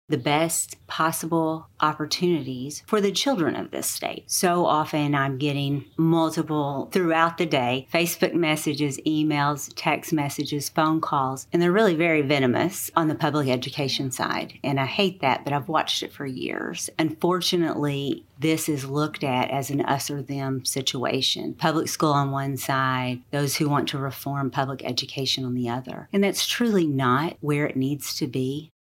the best possible opportunities for the children of this state. So often I'm getting multiple throughout the day, Facebook messages, emails, text messages, phone calls, and they're really very venomous on the public education side. And I hate that, but I've watched it for years. Unfortunately, this is looked at as an us or them situation. Public school on one side, those who want to reform public education on the other. And that's truly not where it needs to be.